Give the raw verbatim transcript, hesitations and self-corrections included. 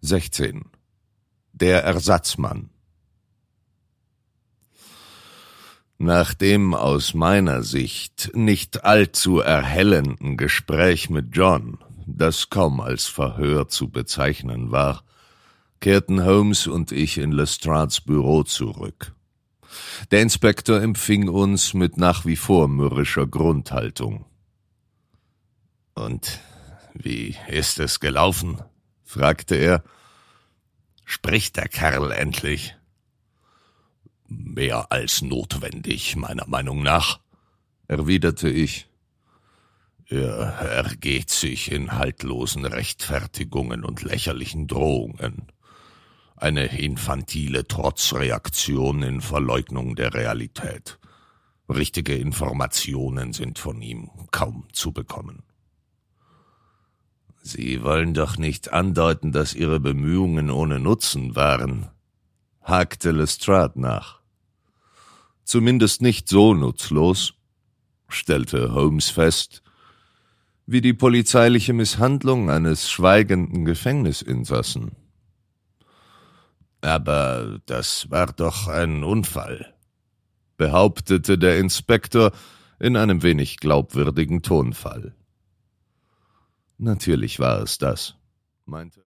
sechzehn. Der Ersatzmann. Nach dem aus meiner Sicht nicht allzu erhellenden Gespräch mit John, das kaum als Verhör zu bezeichnen war, kehrten Holmes und ich in Lestrades Büro zurück. Der Inspektor empfing uns mit nach wie vor mürrischer Grundhaltung. »Und wie ist es gelaufen?« fragte er. »Spricht der Kerl endlich?« »Mehr als notwendig, meiner Meinung nach«, erwiderte ich. »Er ergeht sich in haltlosen Rechtfertigungen und lächerlichen Drohungen. Eine infantile Trotzreaktion in Verleugnung der Realität. Richtige Informationen sind von ihm kaum zu bekommen.« »Sie wollen doch nicht andeuten, dass Ihre Bemühungen ohne Nutzen waren«, hakte Lestrade nach. »Zumindest nicht so nutzlos«, stellte Holmes fest, »wie die polizeiliche Misshandlung eines schweigenden Gefängnisinsassen.« »Aber das war doch ein Unfall«, behauptete der Inspektor in einem wenig glaubwürdigen Tonfall. »Natürlich war es das«, meinte